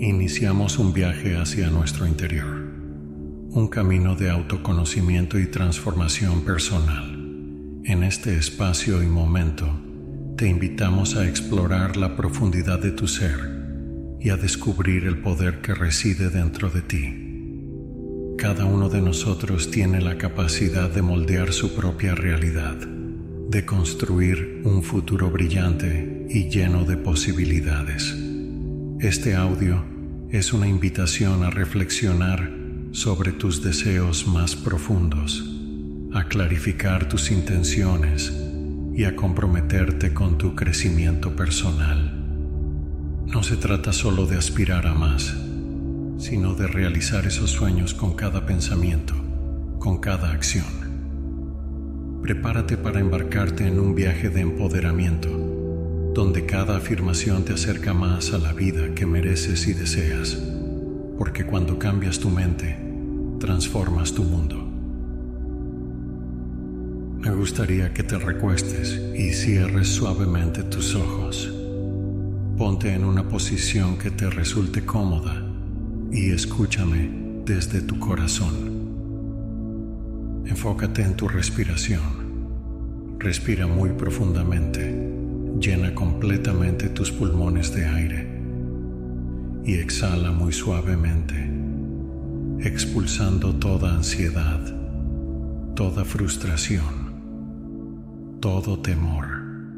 Iniciamos un viaje hacia nuestro interior, un camino de autoconocimiento y transformación personal. En este espacio y momento, te invitamos a explorar la profundidad de tu ser y a descubrir el poder que reside dentro de ti. Cada uno de nosotros tiene la capacidad de moldear su propia realidad, de construir un futuro brillante y lleno de posibilidades. Este audio es una invitación a reflexionar sobre tus deseos más profundos, a clarificar tus intenciones y a comprometerte con tu crecimiento personal. No se trata solo de aspirar a más, sino de realizar esos sueños con cada pensamiento, con cada acción. Prepárate para embarcarte en un viaje de empoderamiento, donde cada afirmación te acerca más a la vida que mereces y deseas, porque cuando cambias tu mente, transformas tu mundo. Me gustaría que te recuestes y cierres suavemente tus ojos. Ponte en una posición que te resulte cómoda y escúchame desde tu corazón. Enfócate en tu respiración. Respira muy profundamente. Llena completamente tus pulmones de aire y exhala muy suavemente, expulsando toda ansiedad, toda frustración, todo temor.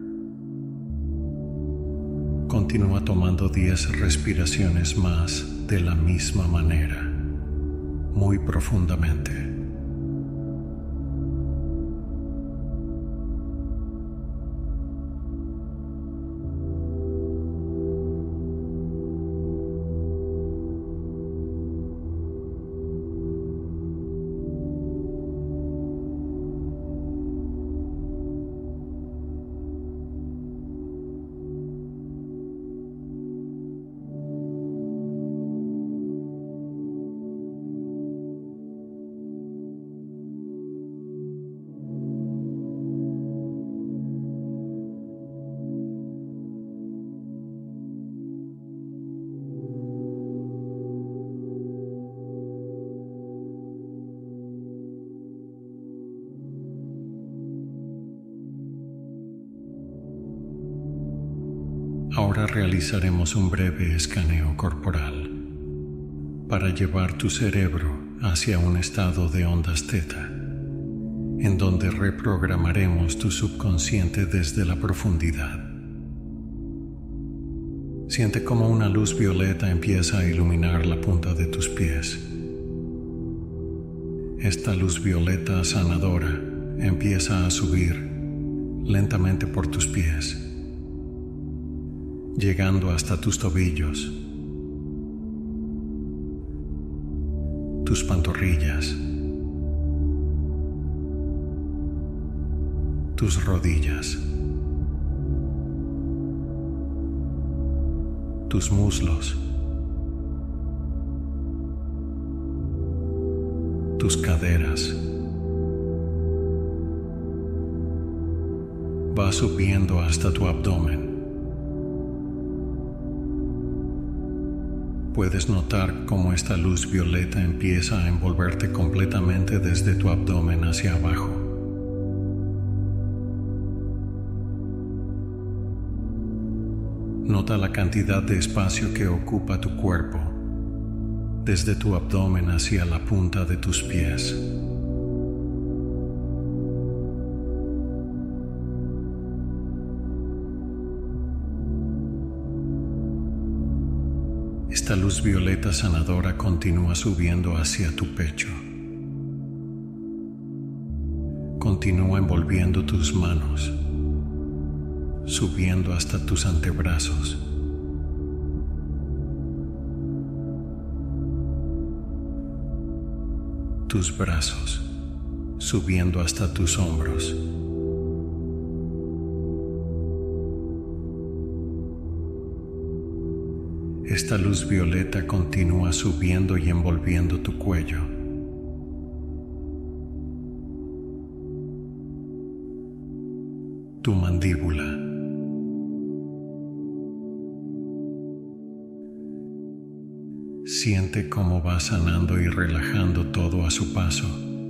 Continúa tomando 10 respiraciones más de la misma manera, muy profundamente. Ahora realizaremos un breve escaneo corporal para llevar tu cerebro hacia un estado de ondas teta, en donde reprogramaremos tu subconsciente desde la profundidad. Siente cómo una luz violeta empieza a iluminar la punta de tus pies. Esta luz violeta sanadora empieza a subir lentamente por tus pies, llegando hasta tus tobillos, tus pantorrillas, tus rodillas, tus muslos, tus caderas. Va subiendo hasta tu abdomen. Puedes notar cómo esta luz violeta empieza a envolverte completamente desde tu abdomen hacia abajo. Nota la cantidad de espacio que ocupa tu cuerpo, desde tu abdomen hacia la punta de tus pies. Esta luz violeta sanadora continúa subiendo hacia tu pecho. Continúa envolviendo tus manos, subiendo hasta tus antebrazos. Tus brazos, subiendo hasta tus hombros. Esta luz violeta continúa subiendo y envolviendo tu cuello. Tu mandíbula. Siente cómo va sanando y relajando todo a su paso.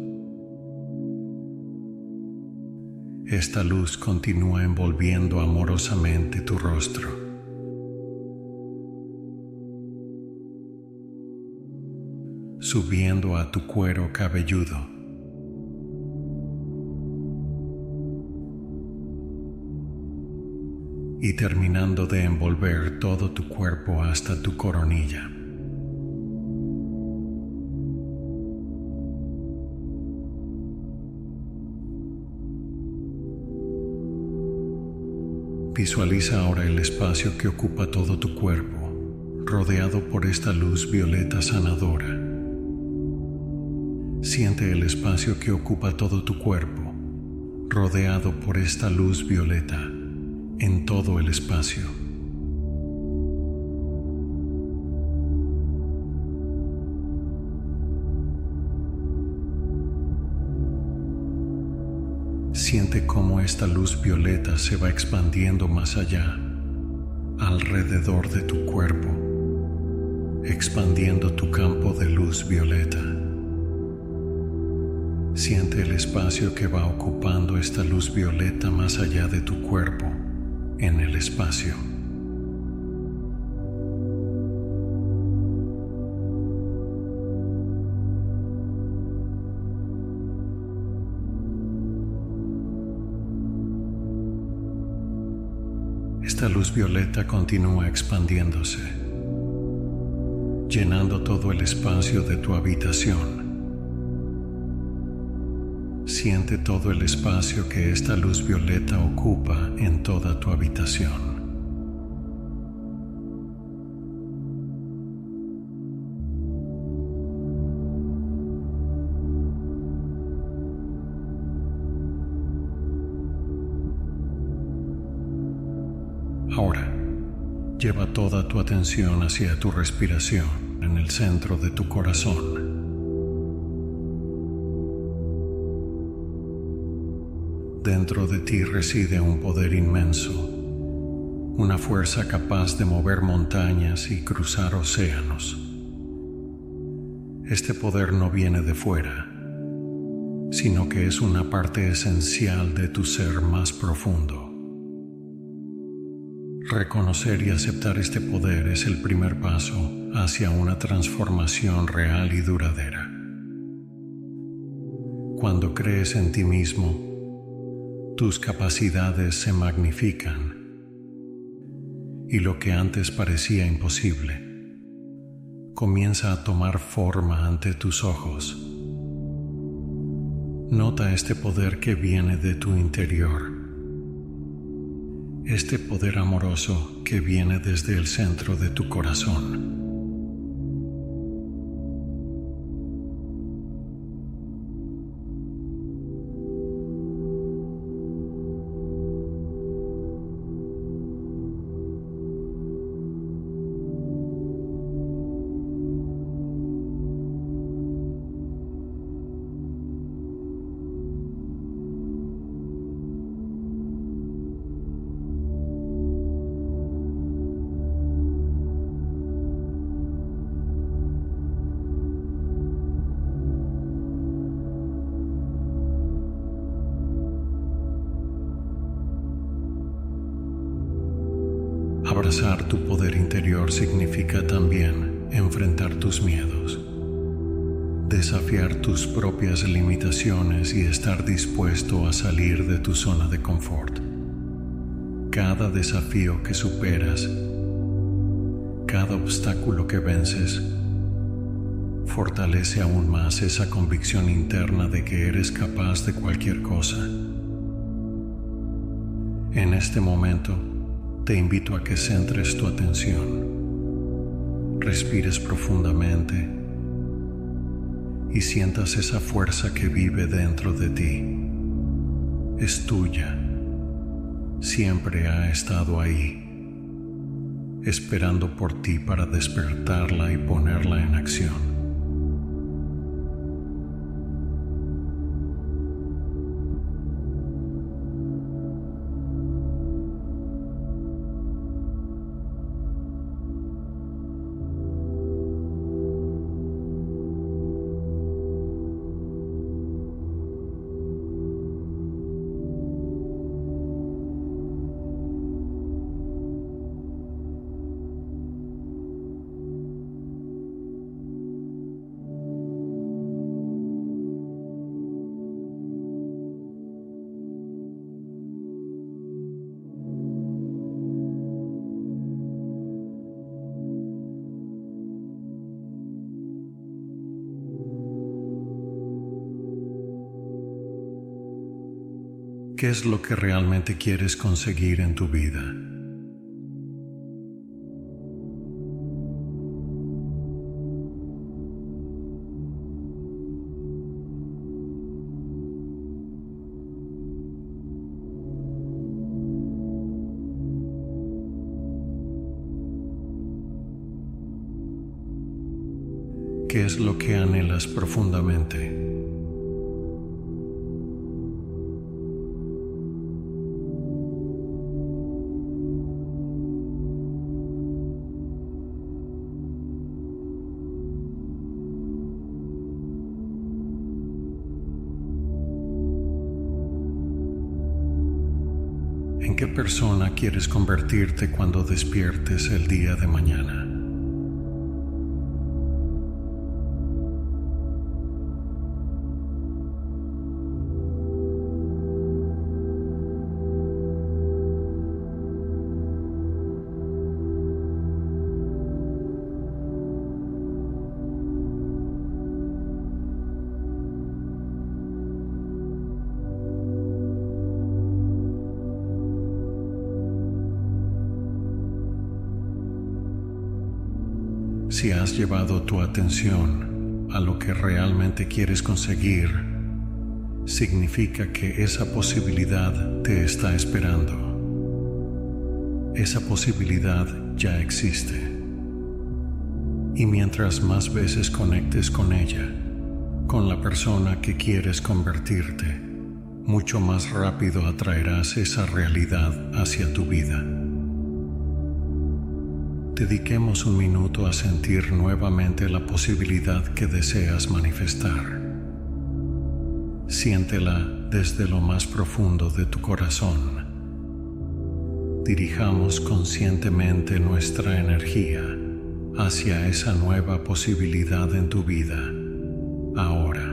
Esta luz continúa envolviendo amorosamente tu rostro. Subiendo a tu cuero cabelludo. Y terminando de envolver todo tu cuerpo hasta tu coronilla. Visualiza ahora el espacio que ocupa todo tu cuerpo, rodeado por esta luz violeta sanadora. Siente el espacio que ocupa todo tu cuerpo, rodeado por esta luz violeta, en todo el espacio. Siente cómo esta luz violeta se va expandiendo más allá, alrededor de tu cuerpo, expandiendo tu campo de luz violeta. Siente el espacio que va ocupando esta luz violeta más allá de tu cuerpo, en el espacio. Esta luz violeta continúa expandiéndose, llenando todo el espacio de tu habitación. Siente todo el espacio que esta luz violeta ocupa en toda tu habitación. Ahora, lleva toda tu atención hacia tu respiración en el centro de tu corazón. Dentro de ti reside un poder inmenso, una fuerza capaz de mover montañas y cruzar océanos. Este poder no viene de fuera, sino que es una parte esencial de tu ser más profundo. Reconocer y aceptar este poder es el primer paso hacia una transformación real y duradera. Cuando crees en ti mismo, tus capacidades se magnifican y lo que antes parecía imposible comienza a tomar forma ante tus ojos. Nota este poder que viene de tu interior, este poder amoroso que viene desde el centro de tu corazón. Abrazar tu poder interior significa también enfrentar tus miedos, desafiar tus propias limitaciones y estar dispuesto a salir de tu zona de confort. Cada desafío que superas, cada obstáculo que vences, fortalece aún más esa convicción interna de que eres capaz de cualquier cosa. En este momento, te invito a que centres tu atención, respires profundamente y sientas esa fuerza que vive dentro de ti. Es tuya, siempre ha estado ahí, esperando por ti para despertarla y ponerla en acción. ¿Qué es lo que realmente quieres conseguir en tu vida? ¿Qué es lo que anhelas profundamente? ¿En qué persona quieres convertirte cuando despiertes el día de mañana? Si has llevado tu atención a lo que realmente quieres conseguir, significa que esa posibilidad te está esperando. Esa posibilidad ya existe. Y mientras más veces conectes con ella, con la persona que quieres convertirte, mucho más rápido atraerás esa realidad hacia tu vida. Dediquemos un minuto a sentir nuevamente la posibilidad que deseas manifestar. Siéntela desde lo más profundo de tu corazón. Dirijamos conscientemente nuestra energía hacia esa nueva posibilidad en tu vida, ahora.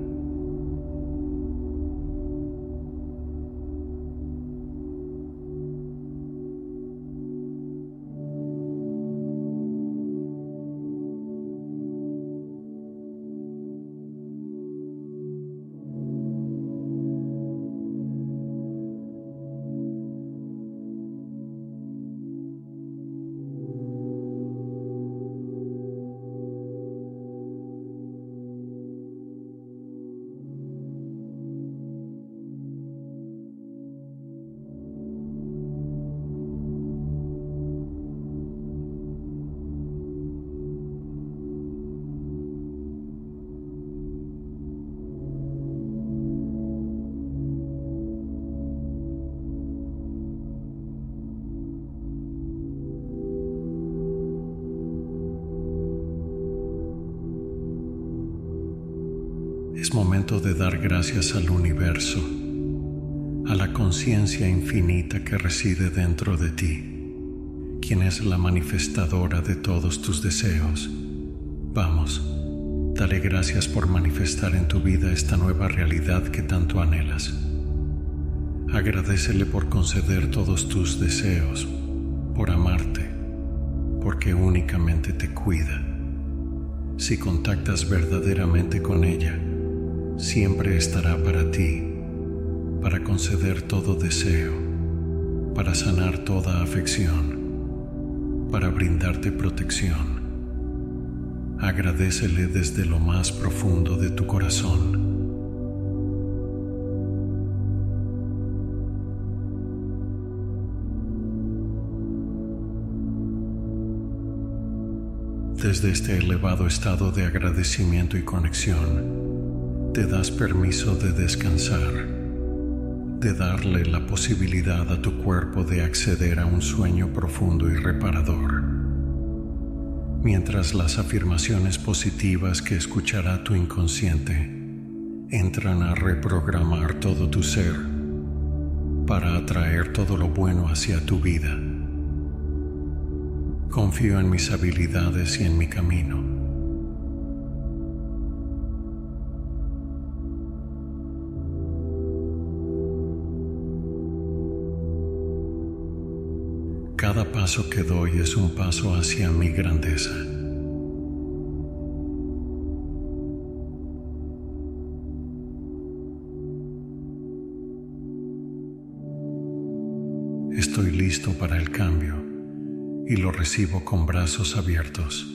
Es momento de dar gracias al universo, a la conciencia infinita que reside dentro de ti, quien es la manifestadora de todos tus deseos. Vamos, dale gracias por manifestar en tu vida esta nueva realidad que tanto anhelas. Agradécele por conceder todos tus deseos, por amarte, porque únicamente te cuida. Si contactas verdaderamente con ella, siempre estará para ti, para conceder todo deseo, para sanar toda afección, para brindarte protección. Agradécele desde lo más profundo de tu corazón. Desde este elevado estado de agradecimiento y conexión, te das permiso de descansar, de darle la posibilidad a tu cuerpo de acceder a un sueño profundo y reparador. Mientras las afirmaciones positivas que escuchará tu inconsciente entran a reprogramar todo tu ser para atraer todo lo bueno hacia tu vida. Confío en mis habilidades y en mi camino. Cada paso que doy es un paso hacia mi grandeza. para el cambio y lo recibo con brazos abiertos.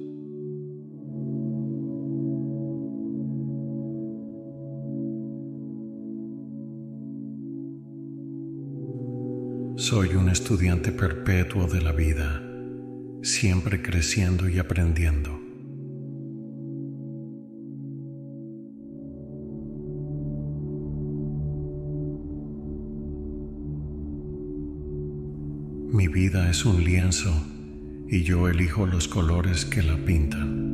Soy un estudiante perpetuo de la vida, siempre creciendo y aprendiendo. Mi vida es un lienzo y yo elijo los colores que la pintan.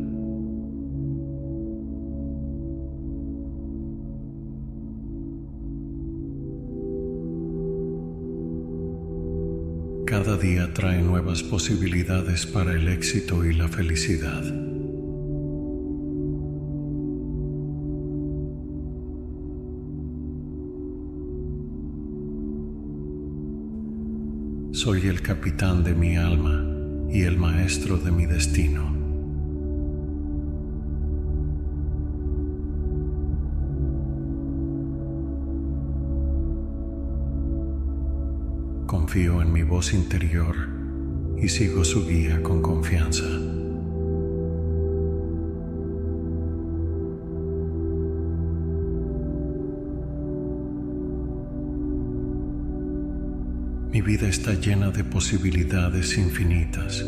Cada día trae nuevas posibilidades para el éxito y la felicidad. Soy el capitán de mi alma y el maestro de mi destino. Confío en mi voz interior y sigo su guía con confianza. Mi vida está llena de posibilidades infinitas.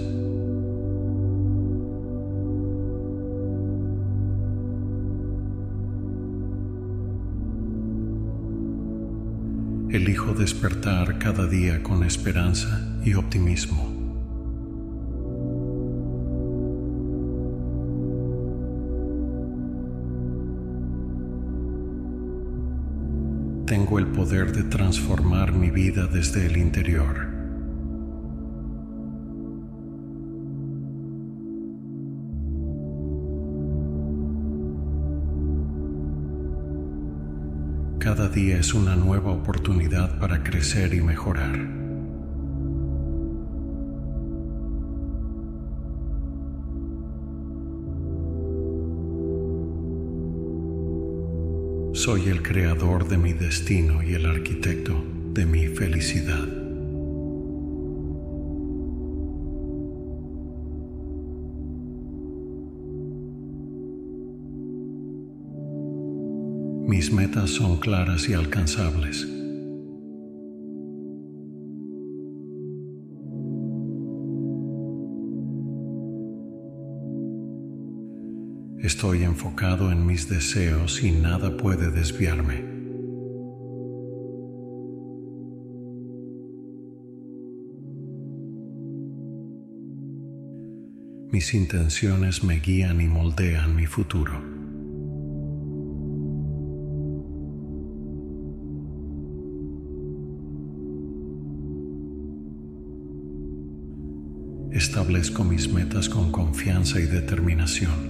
Elijo despertar cada día con esperanza y optimismo. Tengo el poder de transformar mi vida desde el interior. Cada día es una nueva oportunidad para crecer y mejorar. Soy el creador de mi destino y el arquitecto de mi felicidad. Mis metas son claras y alcanzables. Estoy enfocado en mis deseos y nada puede desviarme. Mis intenciones me guían y moldean mi futuro. Establezco mis metas con confianza y determinación.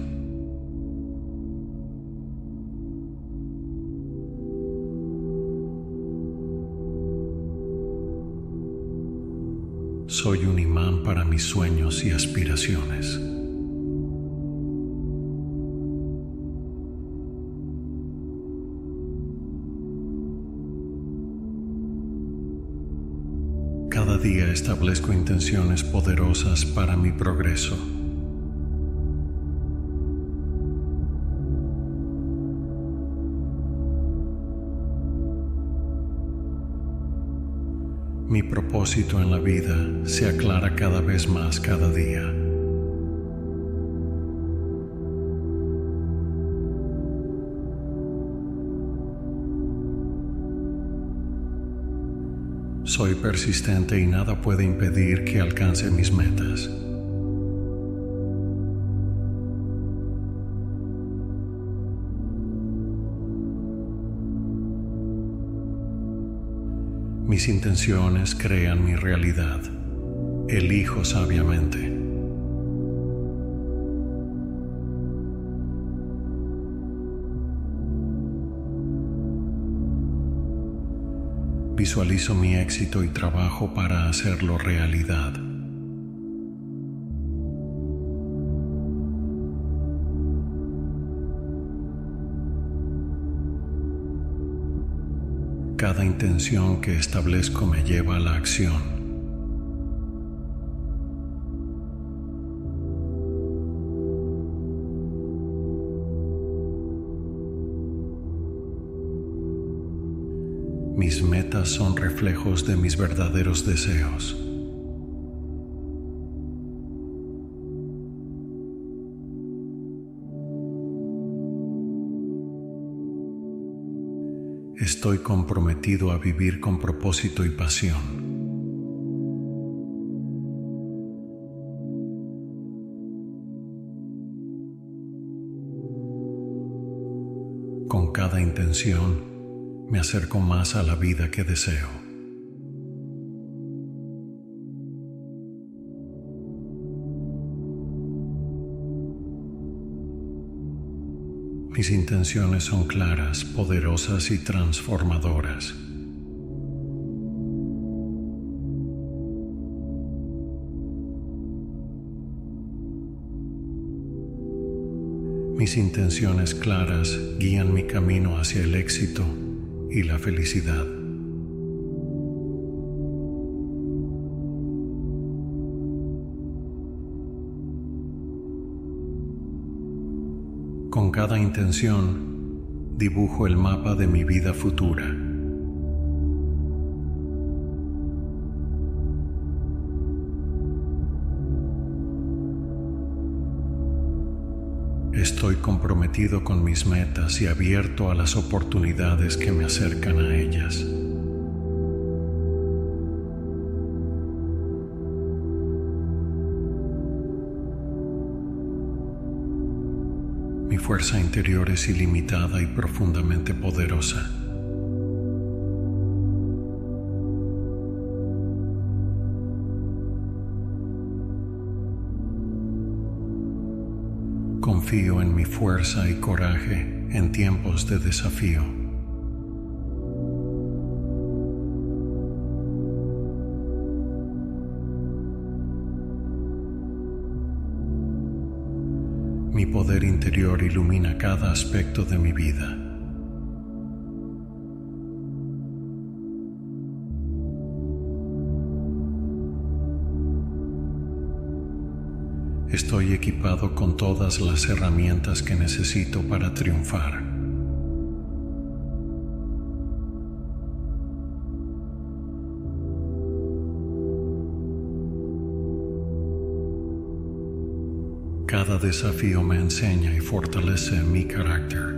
Soy un imán para mis sueños y aspiraciones. Cada día establezco intenciones poderosas para mi progreso. Mi propósito en la vida se aclara cada vez más cada día. Soy persistente y nada puede impedir que alcance mis metas. Mis intenciones crean mi realidad. Elijo sabiamente. Visualizo mi éxito y trabajo para hacerlo realidad. Cada intención que establezco me lleva a la acción. Mis metas son reflejos de mis verdaderos deseos. Estoy comprometido a vivir con propósito y pasión. Con cada intención, me acerco más a la vida que deseo. Mis intenciones son claras, poderosas y transformadoras. Mis intenciones claras guían mi camino hacia el éxito y la felicidad. Con cada intención, dibujo el mapa de mi vida futura. Estoy comprometido con mis metas y abierto a las oportunidades que me acercan a ellas. Mi fuerza interior es ilimitada y profundamente poderosa. Confío en mi fuerza y coraje en tiempos de desafío. Mi poder interior ilumina cada aspecto de mi vida. Estoy equipado con todas las herramientas que necesito para triunfar. Cada desafío me enseña y fortalece mi carácter.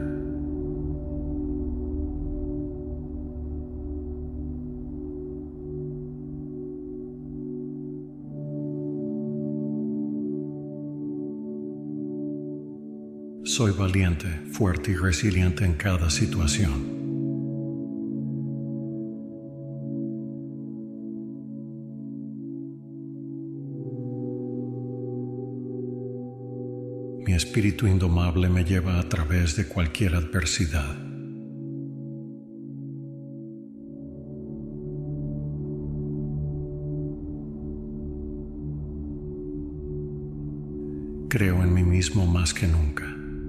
Soy valiente, fuerte y resiliente en cada situación. Mi espíritu indomable me lleva a través de cualquier adversidad. Creo en mí mismo más que nunca.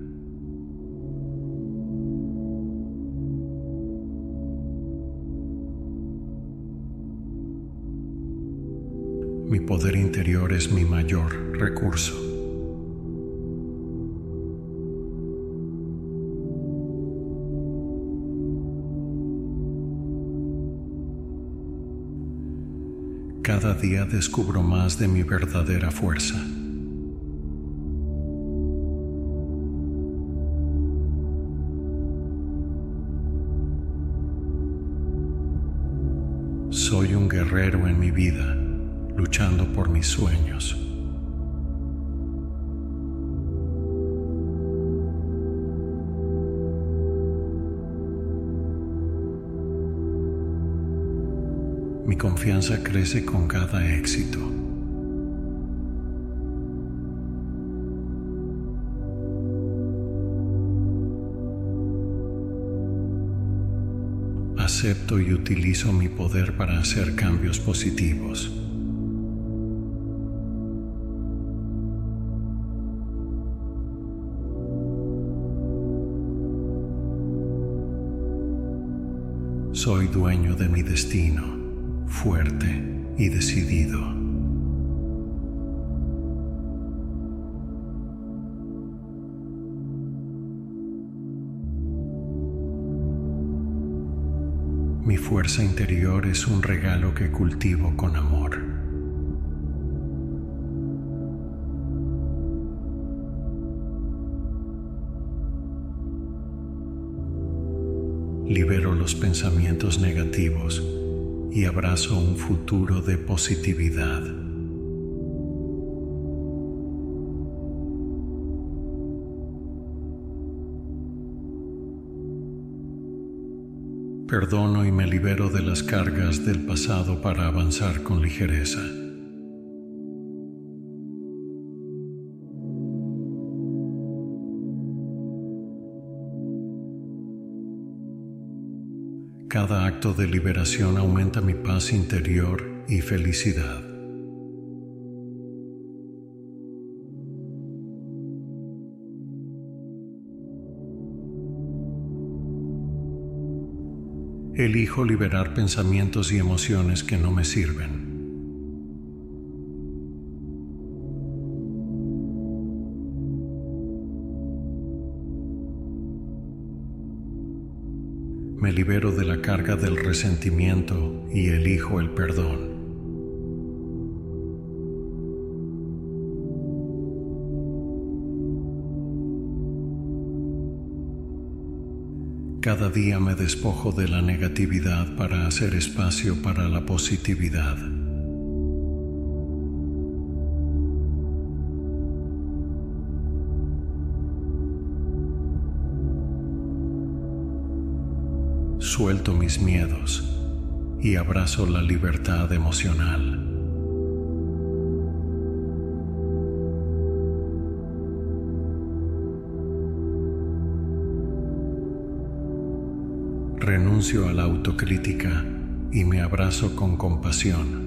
Mi poder interior es mi mayor recurso. Cada día descubro más de mi verdadera fuerza. Soy un guerrero en mi vida, luchando por mis sueños. Mi confianza crece con cada éxito. Acepto y utilizo mi poder para hacer cambios positivos. Soy dueño de mi destino, fuerte y decidido. Mi fuerza interior es un regalo que cultivo con amor. Libero los pensamientos negativos y abrazo un futuro de positividad. Perdono y me libero de las cargas del pasado para avanzar con ligereza. Cada acto de liberación aumenta mi paz interior y felicidad. Elijo liberar pensamientos y emociones que no me sirven. Me libero de la carga del resentimiento y elijo el perdón. Cada día me despojo de la negatividad para hacer espacio para la positividad. Suelto mis miedos y abrazo la libertad emocional. Renuncio a la autocrítica y me abrazo con compasión.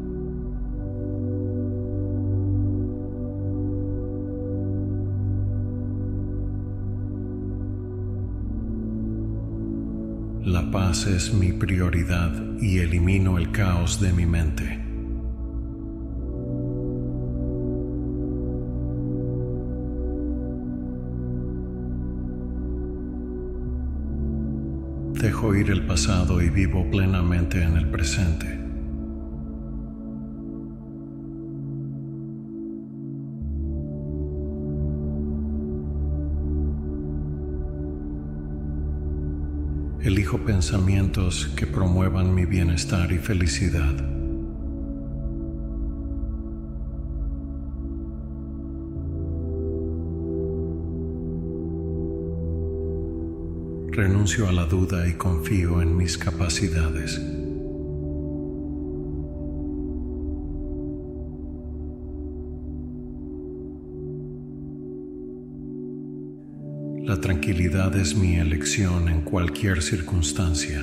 La paz es mi prioridad y elimino el caos de mi mente. Dejo ir el pasado y vivo plenamente en el presente. Elijo pensamientos que promuevan mi bienestar y felicidad. Renuncio a la duda y confío en mis capacidades. La tranquilidad es mi elección en cualquier circunstancia.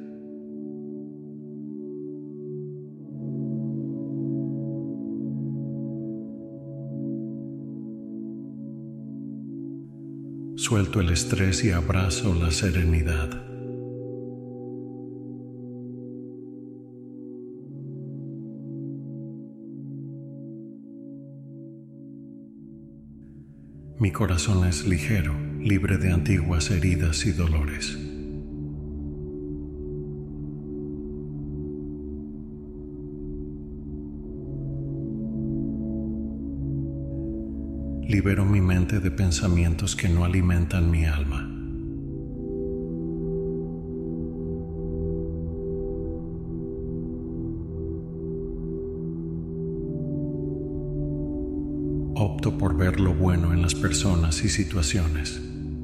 Suelto el estrés y abrazo la serenidad. Mi corazón es ligero, libre de antiguas heridas y dolores. Libero mi mente de pensamientos que no alimentan mi alma. Opto por ver lo bueno en las personas y situaciones.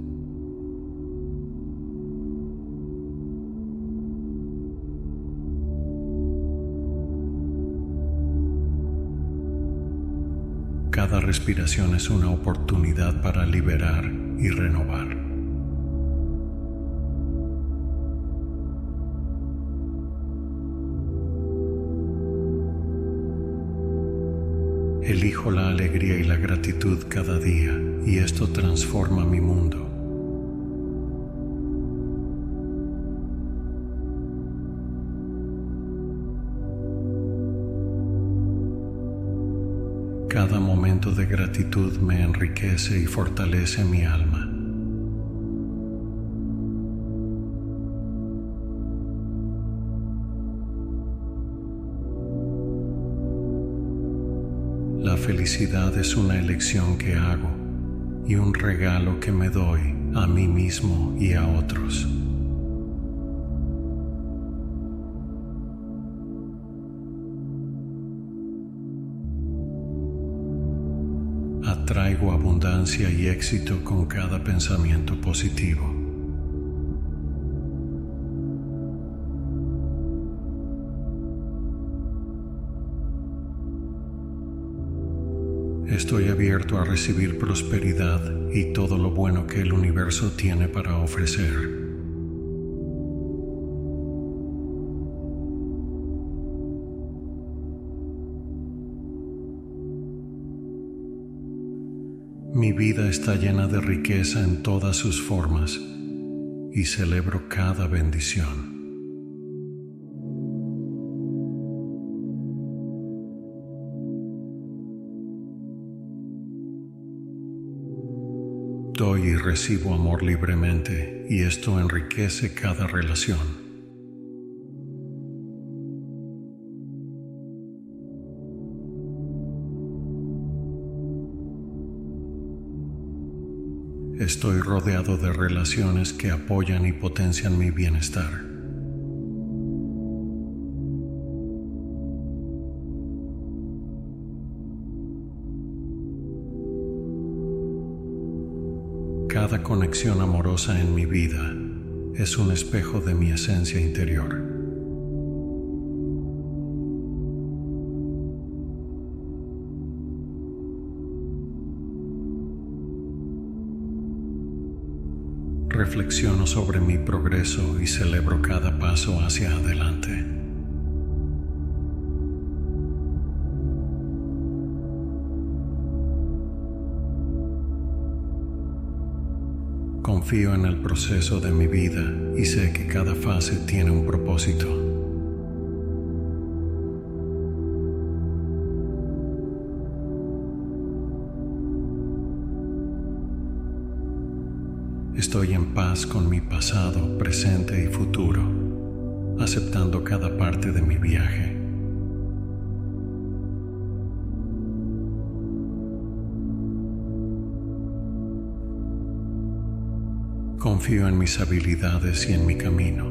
Cada respiración es una oportunidad para liberar y renovar. Elijo la alegría y la gratitud cada día, y esto transforma mi mundo. Cada momento de gratitud me enriquece y fortalece mi alma. felicidad es una elección que hago y un regalo que me doy a mí mismo y a otros. Atraigo abundancia y éxito con cada pensamiento positivo. Estoy abierto a recibir prosperidad y todo lo bueno que el universo tiene para ofrecer. Mi vida está llena de riqueza en todas sus formas y celebro cada bendición. Doy y recibo amor libremente y esto enriquece cada relación. Estoy rodeado de relaciones que apoyan y potencian mi bienestar. Cada conexión amorosa en mi vida es un espejo de mi esencia interior. Reflexiono sobre mi progreso y celebro cada paso hacia adelante. Confío en el proceso de mi vida y sé que cada fase tiene un propósito. Estoy en paz con mi pasado, presente y futuro, aceptando cada parte de mi viaje. Confío en mis habilidades y en mi camino.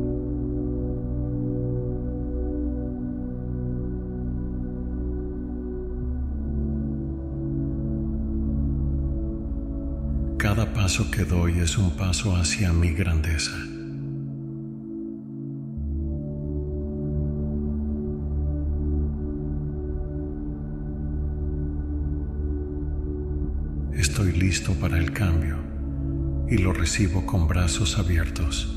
Cada paso que doy es un paso hacia mi grandeza. Estoy listo para el cambio y lo recibo con brazos abiertos.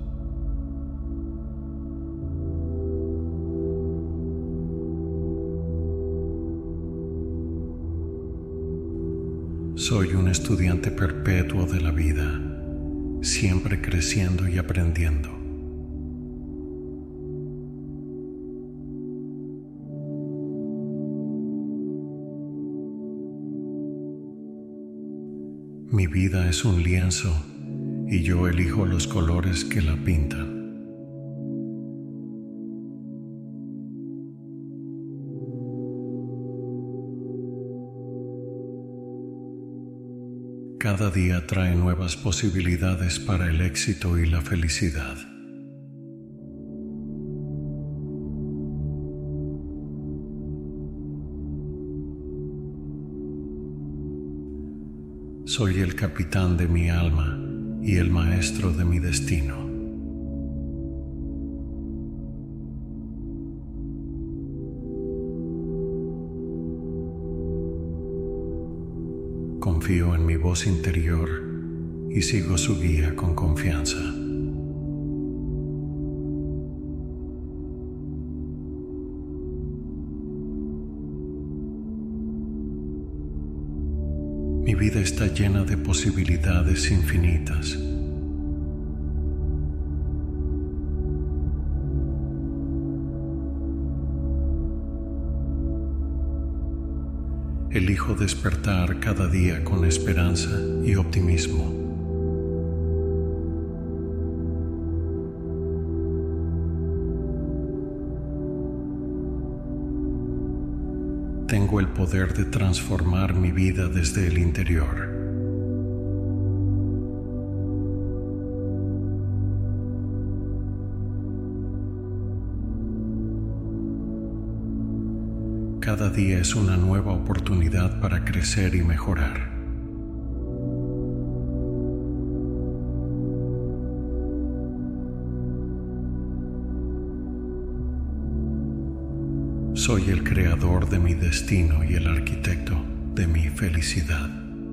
Soy un estudiante perpetuo de la vida, siempre creciendo y aprendiendo. Mi vida es un lienzo y yo elijo los colores que la pintan. Cada día trae nuevas posibilidades para el éxito y la felicidad. Soy el capitán de mi alma y el maestro de mi destino. Confío en mi voz interior y sigo su guía con confianza. Mi vida está llena de posibilidades infinitas. Elijo despertar cada día con esperanza y optimismo. Tengo el poder de transformar mi vida desde el interior. Cada día es una nueva oportunidad para crecer y mejorar. Soy el creador de mi destino y el arquitecto de mi felicidad.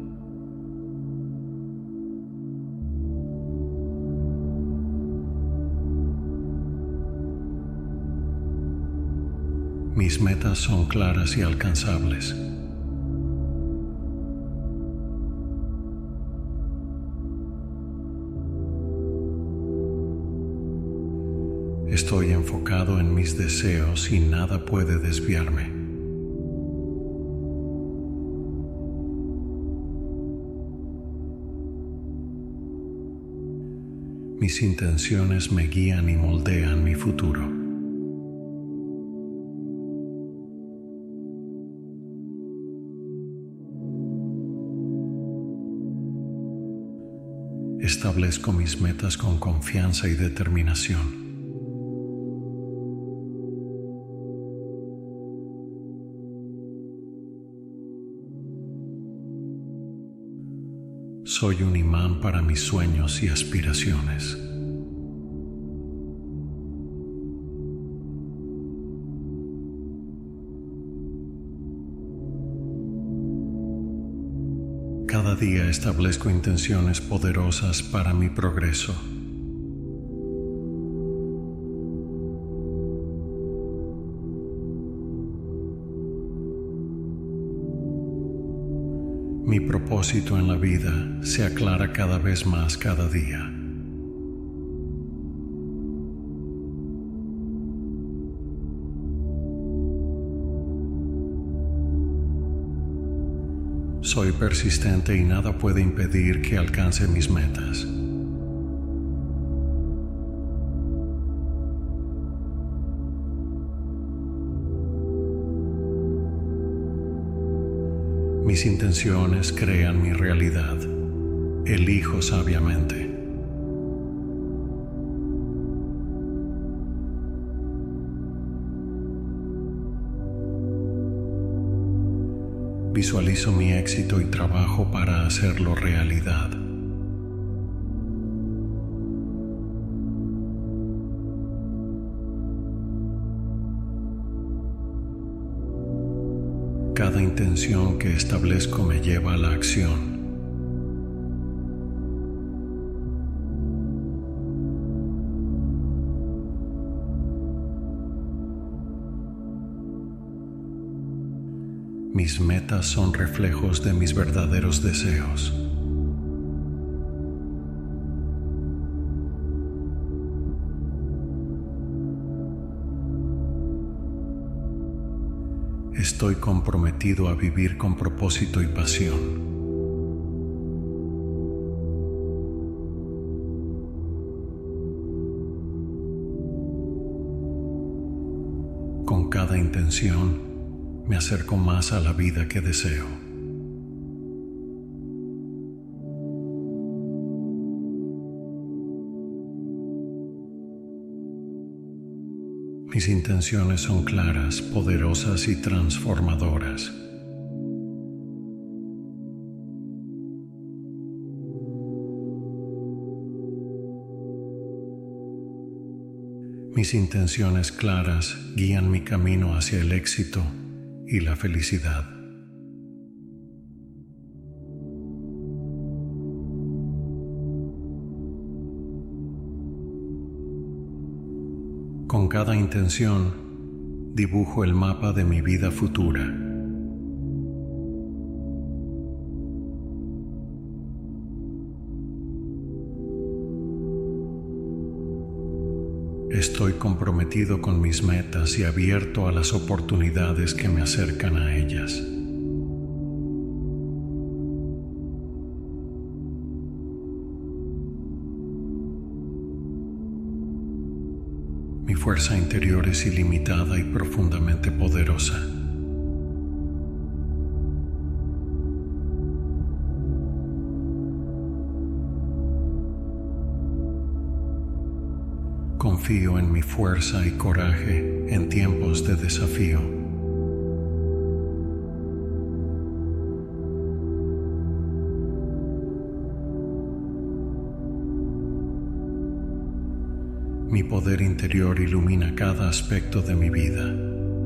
Mis metas son claras y alcanzables. Estoy enfocado en mis deseos y nada puede desviarme. Mis intenciones me guían y moldean mi futuro. Establezco mis metas con confianza y determinación. Soy un imán para mis sueños y aspiraciones. Cada día establezco intenciones poderosas para mi progreso. Mi propósito en la vida se aclara cada vez más cada día. Soy persistente y nada puede impedir que alcance mis metas. Mis intenciones crean mi realidad. Elijo sabiamente. Visualizo mi éxito y trabajo para hacerlo realidad. Cada intención que establezco me lleva a la acción. Mis metas son reflejos de mis verdaderos deseos. Estoy comprometido a vivir con propósito y pasión. Con cada intención, me acerco más a la vida que deseo. Mis intenciones son claras, poderosas y transformadoras. Mis intenciones claras guían mi camino hacia el éxito y la felicidad. Con cada intención, dibujo el mapa de mi vida futura. Estoy comprometido con mis metas y abierto a las oportunidades que me acercan a ellas. Mi fuerza interior es ilimitada y profundamente poderosa. Confío en mi fuerza y coraje en tiempos de desafío. Mi poder interior ilumina cada aspecto de mi vida.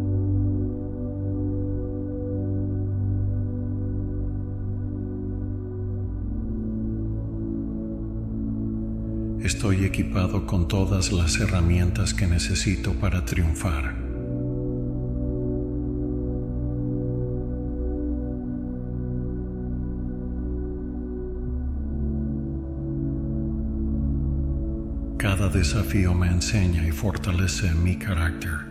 Estoy equipado con todas las herramientas que necesito para triunfar. Cada desafío me enseña y fortalece mi carácter.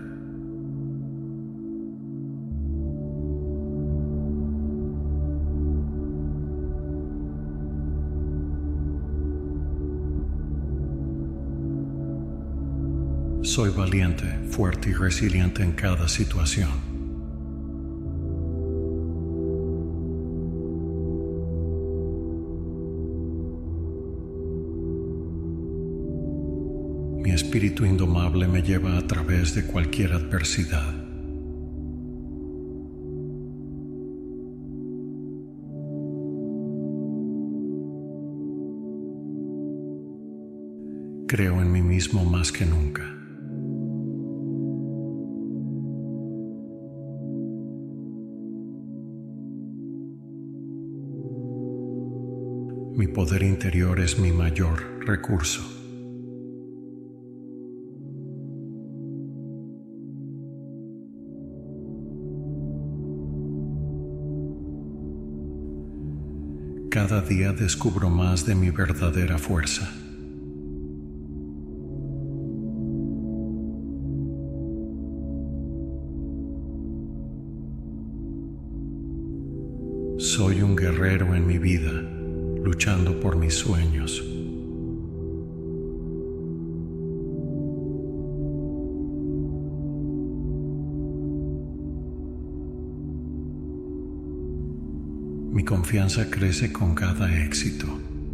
Soy valiente, fuerte y resiliente en cada situación. Mi espíritu indomable me lleva a través de cualquier adversidad. Creo en mí mismo más que nunca. Mi poder interior es mi mayor recurso. Cada día descubro más de mi verdadera fuerza. Soy un guerrero en mi vida, luchando por mis sueños. Mi confianza crece con cada éxito.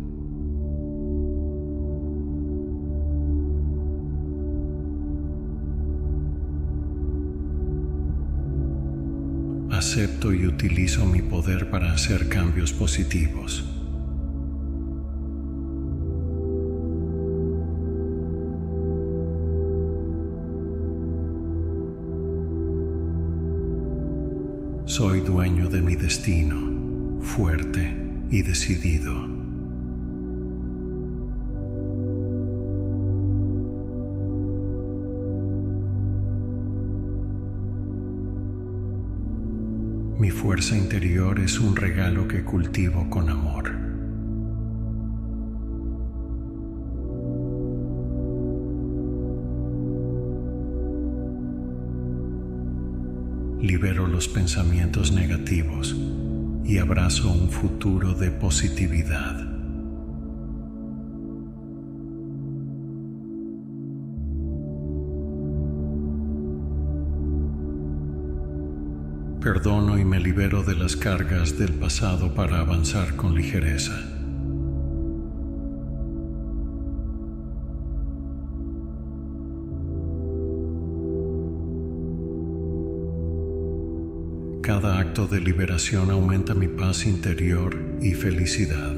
Acepto y utilizo mi poder para hacer cambios positivos. Soy dueño de mi destino, fuerte y decidido. Mi fuerza interior es un regalo que cultivo con amor. Libero los pensamientos negativos y abrazo un futuro de positividad. Perdono y me libero de las cargas del pasado para avanzar con ligereza. Cada acto de liberación aumenta mi paz interior y felicidad.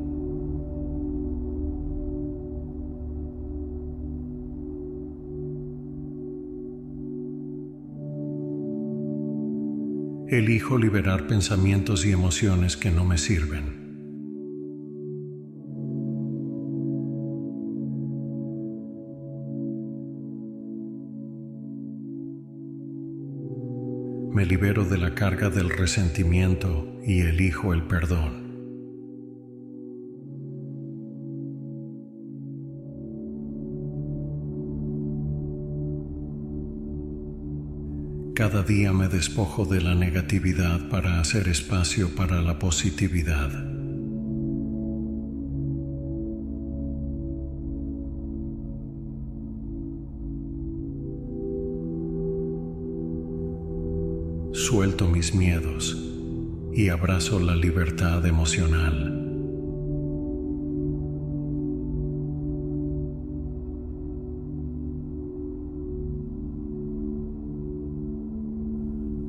Elijo liberar pensamientos y emociones que no me sirven. Me libero de la carga del resentimiento y elijo el perdón. Cada día me despojo de la negatividad para hacer espacio para la positividad. Suelto mis miedos y abrazo la libertad emocional.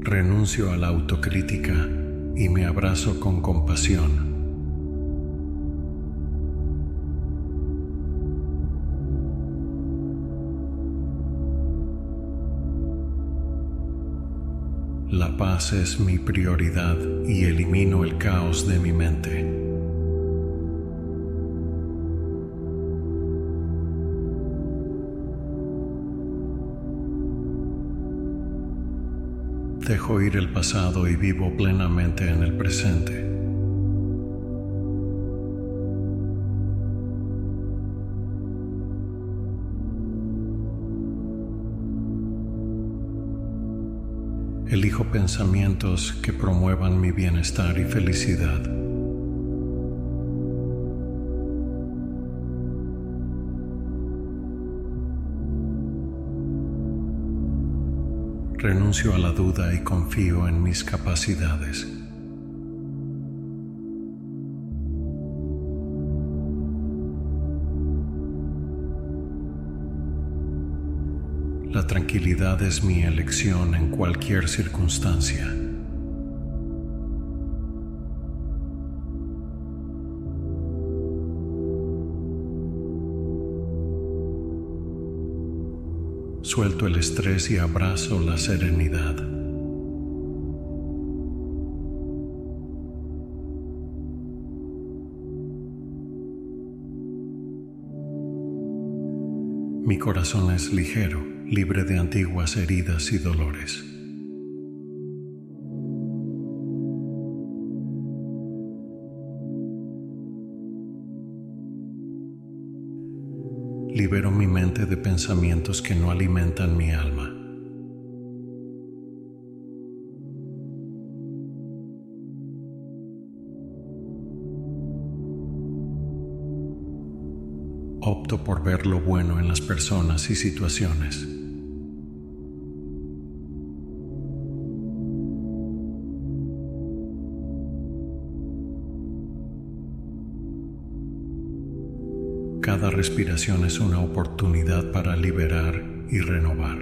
Renuncio a la autocrítica y me abrazo con compasión. La paz es mi prioridad y elimino el caos de mi mente. Dejo ir el pasado y vivo plenamente en el presente. Elijo pensamientos que promuevan mi bienestar y felicidad. Renuncio a la duda y confío en mis capacidades. La tranquilidad es mi elección en cualquier circunstancia. Suelto el estrés y abrazo la serenidad. Mi corazón es ligero, libre de antiguas heridas y dolores. Libero mi mente de pensamientos que no alimentan mi alma. Opto por ver lo bueno en las personas y situaciones. Cada respiración es una oportunidad para liberar y renovar.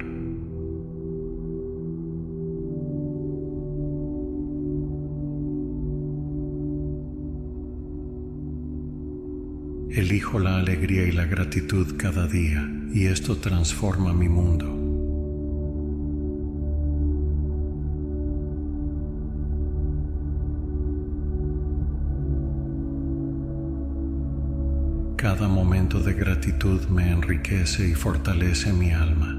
Elijo la alegría y la gratitud cada día, y esto transforma mi mundo. Cada momento de gratitud me enriquece y fortalece mi alma.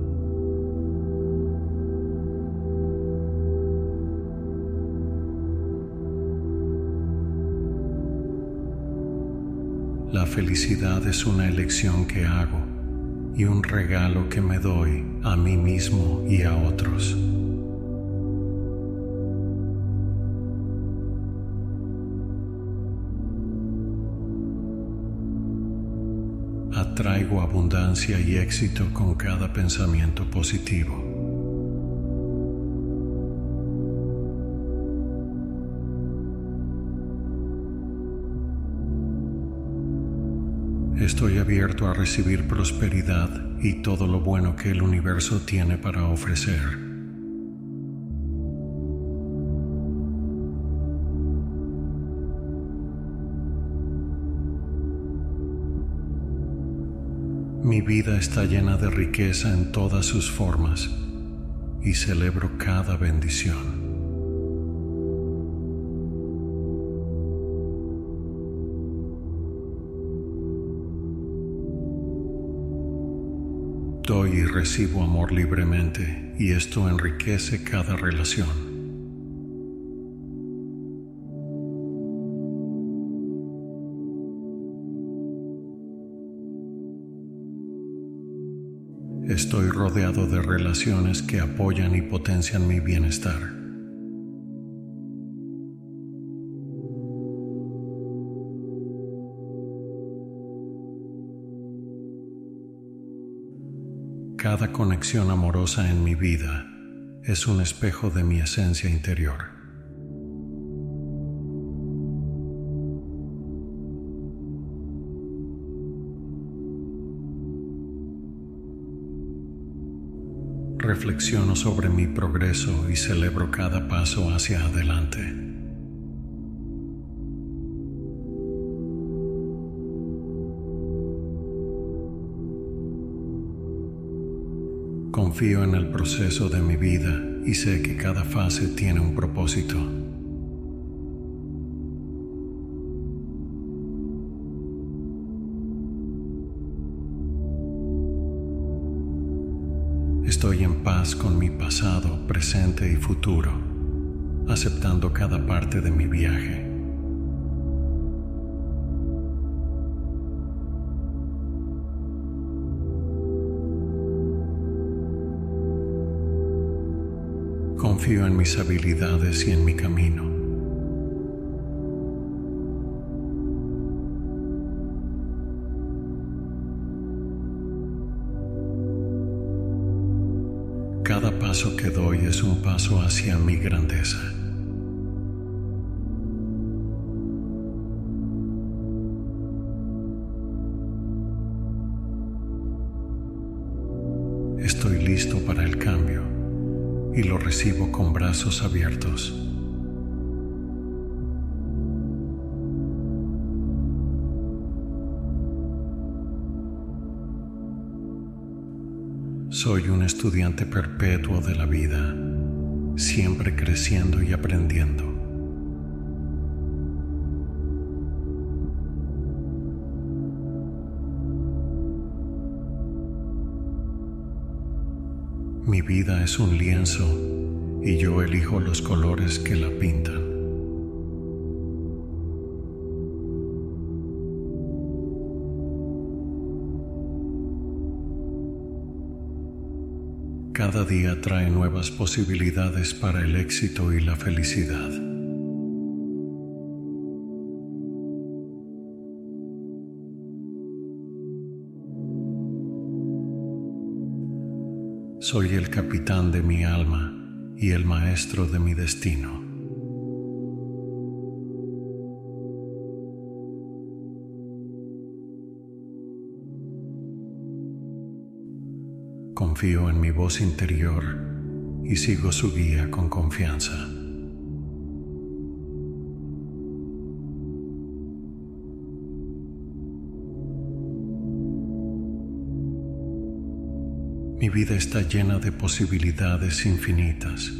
La felicidad es una elección que hago y un regalo que me doy a mí mismo y a otros. Atraigo abundancia y éxito con cada pensamiento positivo. Estoy abierto a recibir prosperidad y todo lo bueno que el universo tiene para ofrecer. Mi vida está llena de riqueza en todas sus formas y celebro cada bendición. Doy y recibo amor libremente y esto enriquece cada relación. Estoy rodeado de relaciones que apoyan y potencian mi bienestar. Cada conexión amorosa en mi vida es un espejo de mi esencia interior. reflexiono sobre mi progreso y celebro cada paso hacia adelante. Confío en el proceso de mi vida y sé que cada fase tiene un propósito. Estoy en paz con mi pasado, presente y futuro, aceptando cada parte de mi viaje. Confío en mis habilidades y en mi camino. Cada paso que doy es un paso hacia mi grandeza. Estoy listo para el cambio y lo recibo con brazos abiertos. Soy un estudiante perpetuo de la vida, siempre creciendo y aprendiendo. Mi vida es un lienzo y yo elijo los colores que la pintan. Cada día trae nuevas posibilidades para el éxito y la felicidad. Soy el capitán de mi alma y el maestro de mi destino. Confío en mi voz interior y sigo su guía con confianza. Mi vida está llena de posibilidades infinitas.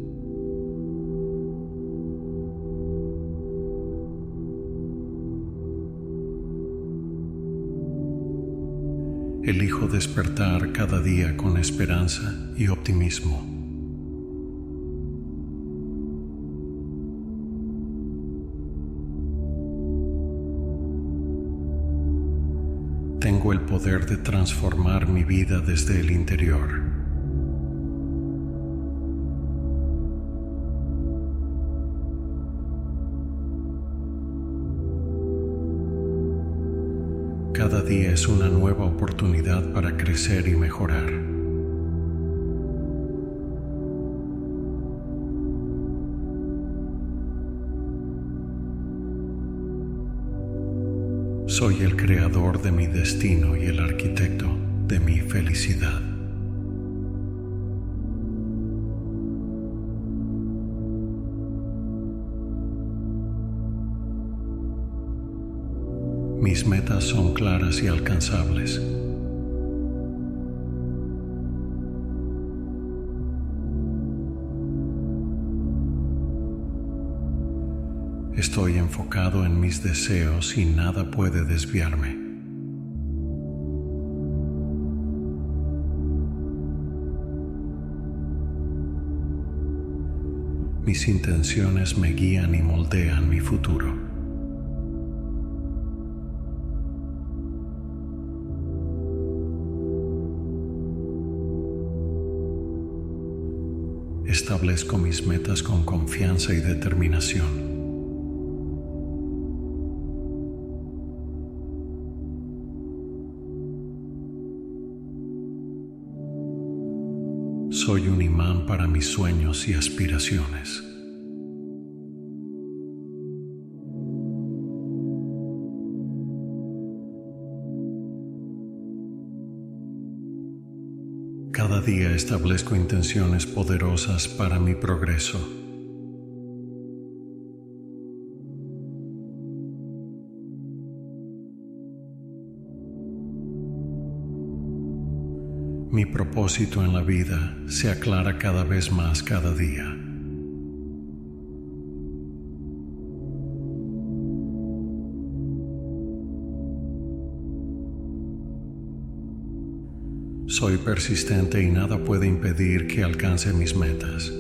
Elijo despertar cada día con esperanza y optimismo. Tengo el poder de transformar mi vida desde el interior. Cada día es una nueva oportunidad para crecer y mejorar. Soy el creador de mi destino y el arquitecto de mi felicidad. Mis metas son claras y alcanzables. Estoy enfocado en mis deseos y nada puede desviarme. Mis intenciones me guían y moldean mi futuro. Establezco mis metas con confianza y determinación. Soy un imán para mis sueños y aspiraciones. Cada día establezco intenciones poderosas para mi progreso. Mi propósito en la vida se aclara cada vez más cada día. Soy persistente y nada puede impedir que alcance mis metas.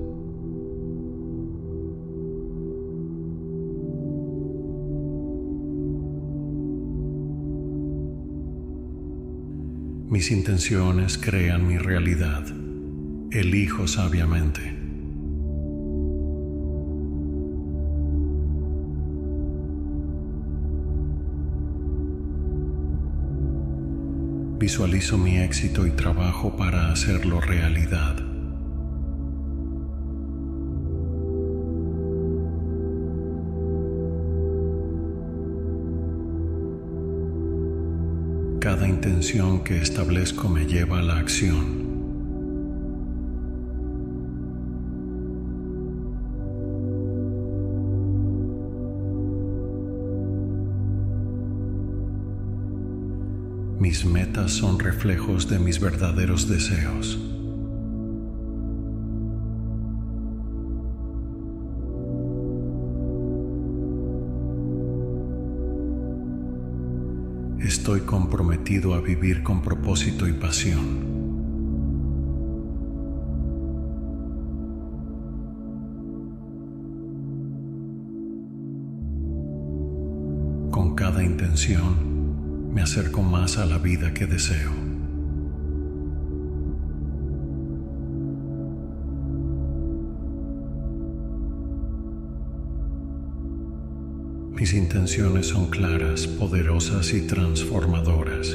Mis intenciones crean mi realidad. Elijo sabiamente. Visualizo mi éxito y trabajo para hacerlo realidad. Cada intención que establezco me lleva a la acción. Mis metas son reflejos de mis verdaderos deseos. Estoy comprometido a vivir con propósito y pasión. Con cada intención, me acerco más a la vida que deseo. Mis intenciones son claras, poderosas y transformadoras.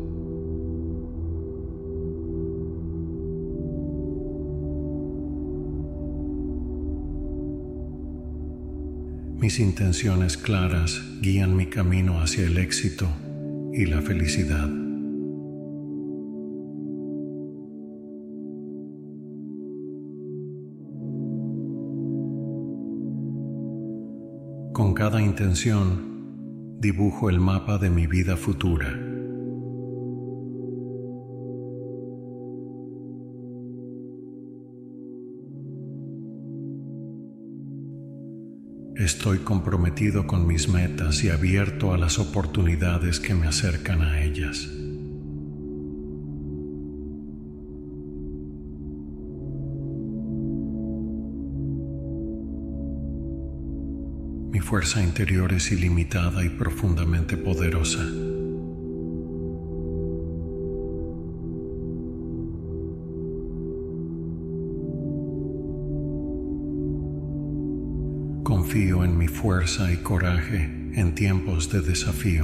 Mis intenciones claras guían mi camino hacia el éxito y la felicidad. Con cada intención, dibujo el mapa de mi vida futura. Estoy comprometido con mis metas y abierto a las oportunidades que me acercan a ellas. Mi fuerza interior es ilimitada y profundamente poderosa. Confío en mi fuerza y coraje en tiempos de desafío.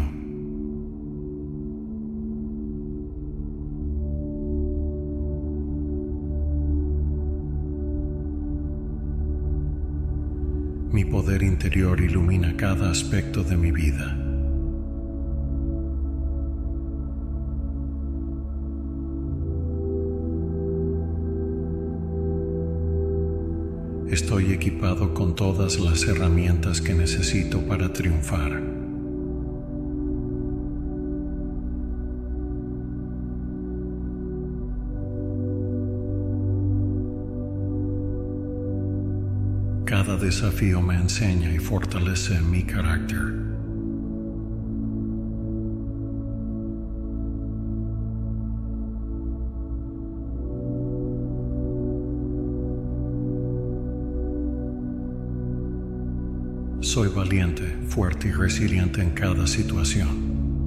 Mi poder interior ilumina cada aspecto de mi vida. Estoy equipado con todas las herramientas que necesito para triunfar. Cada desafío me enseña y fortalece mi carácter. Soy valiente, fuerte y resiliente en cada situación.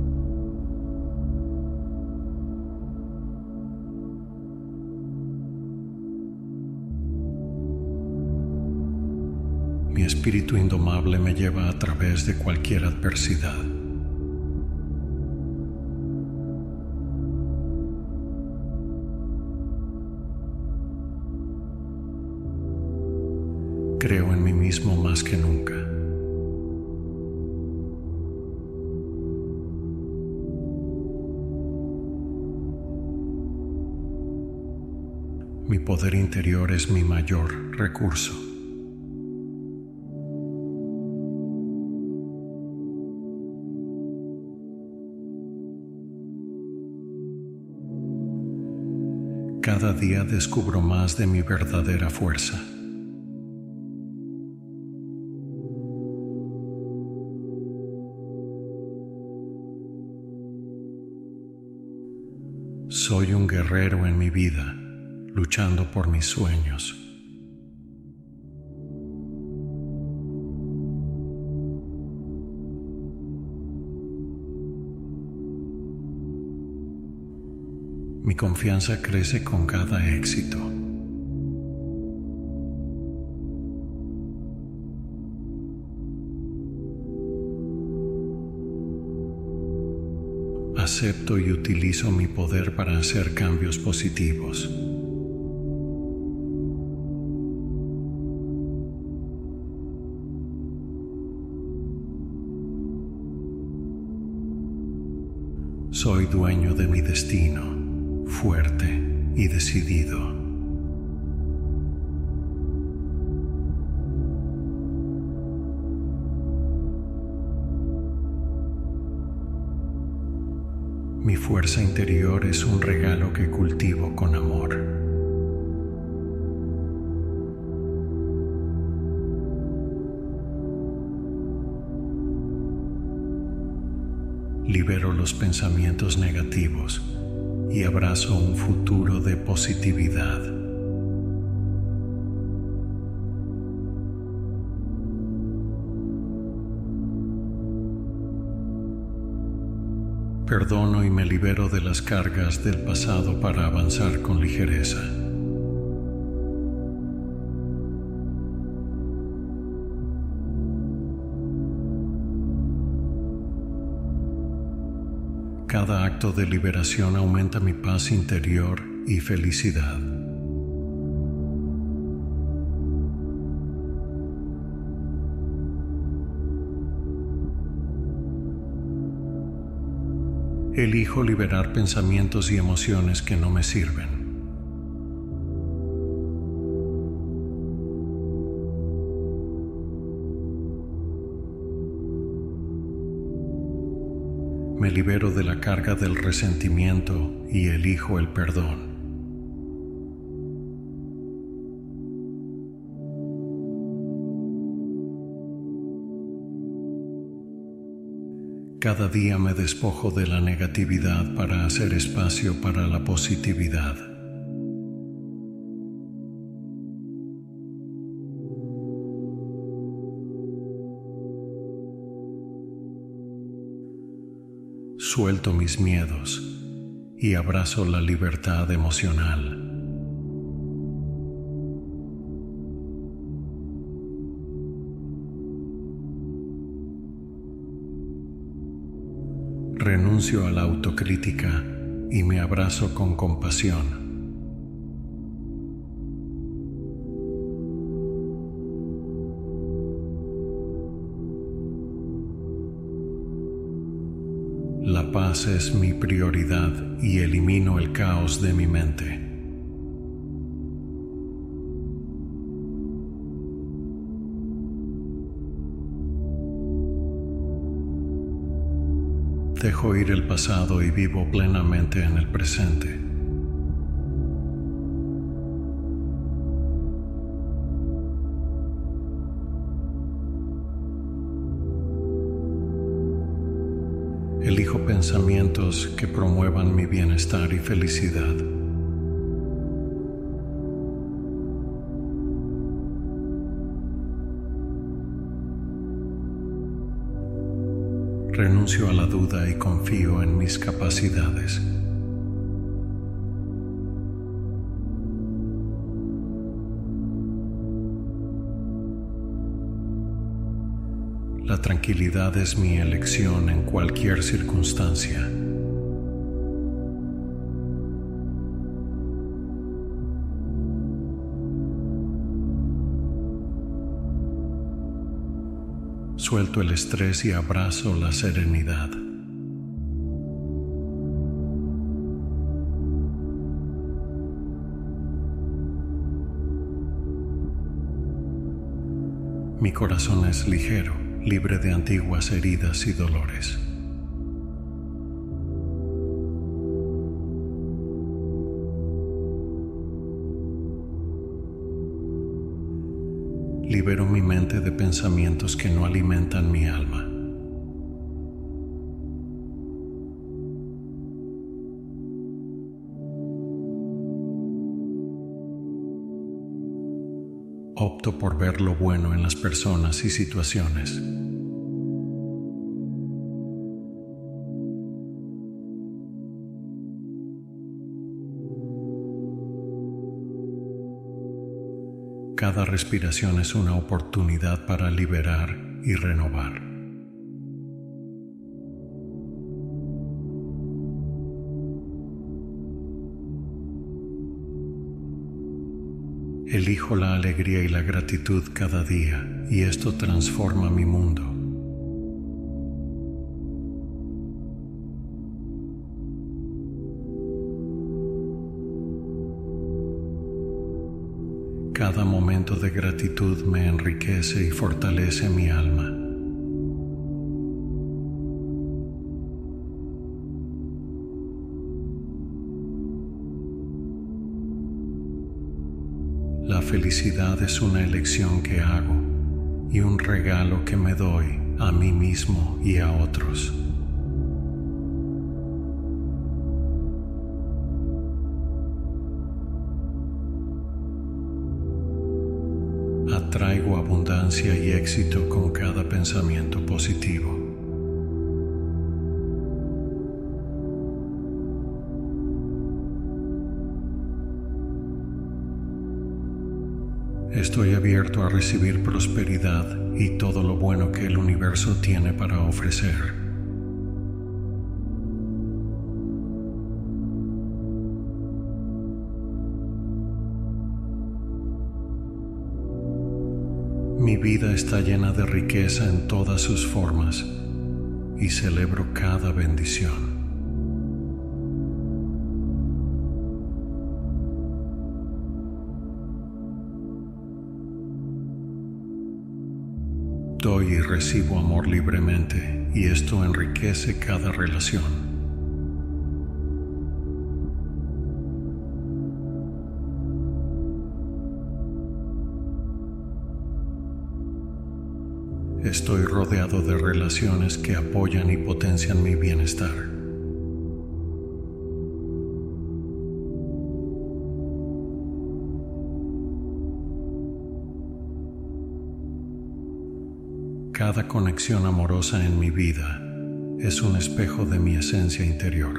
Mi espíritu indomable me lleva a través de cualquier adversidad. Creo en mí mismo más que nunca. Mi poder interior es mi mayor recurso. Cada día descubro más de mi verdadera fuerza. Soy un guerrero en mi vida, luchando por mis sueños. Mi confianza crece con cada éxito. Acepto y utilizo mi poder para hacer cambios positivos. Soy dueño de mi destino, fuerte y decidido. Mi fuerza interior es un regalo que cultivo con amor. Libero los pensamientos negativos y abrazo un futuro de positividad. Perdono y me libero de las cargas del pasado para avanzar con ligereza. Cada acto de liberación aumenta mi paz interior y felicidad. Elijo liberar pensamientos y emociones que no me sirven. Me libero de la carga del resentimiento y elijo el perdón. Cada día me despojo de la negatividad para hacer espacio para la positividad. Suelto mis miedos y abrazo la libertad emocional. Renuncio a la autocrítica y me abrazo con compasión. La paz es mi prioridad y elimino el caos de mi mente. Dejo ir el pasado y vivo plenamente en el presente. Elijo pensamientos que promuevan mi bienestar y felicidad. Renuncio a la duda y confío en mis capacidades. La tranquilidad es mi elección en cualquier circunstancia. Suelto el estrés y abrazo la serenidad. Mi corazón es ligero, libre de antiguas heridas y dolores. Libero mi mente de pensamientos que no alimentan mi alma. Opto por ver lo bueno en las personas y situaciones. Cada respiración es una oportunidad para liberar y renovar. Elijo la alegría y la gratitud cada día, y esto transforma mi mundo. Cada momento de gratitud me enriquece y fortalece mi alma. La felicidad es una elección que hago y un regalo que me doy a mí mismo y a otros. Atraigo abundancia y éxito con cada pensamiento positivo. Estoy abierto a recibir prosperidad y todo lo bueno que el universo tiene para ofrecer. Mi vida está llena de riqueza en todas sus formas y celebro cada bendición. Doy y recibo amor libremente, y esto enriquece cada relación. Estoy rodeado de relaciones que apoyan y potencian mi bienestar. Cada conexión amorosa en mi vida es un espejo de mi esencia interior.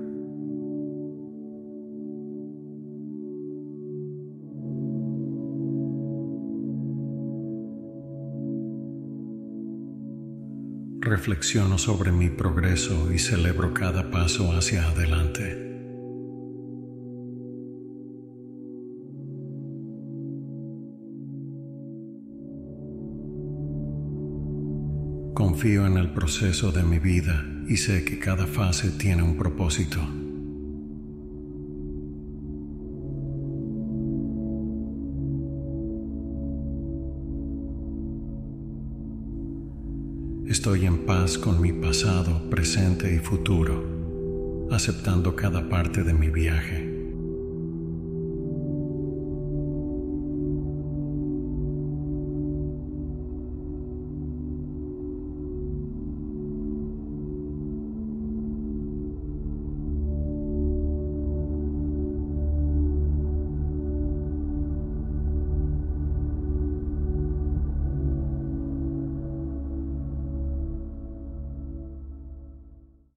Reflexiono sobre mi progreso y celebro cada paso hacia adelante. Confío en el proceso de mi vida y sé que cada fase tiene un propósito. Estoy en paz con mi pasado, presente y futuro, aceptando cada parte de mi viaje.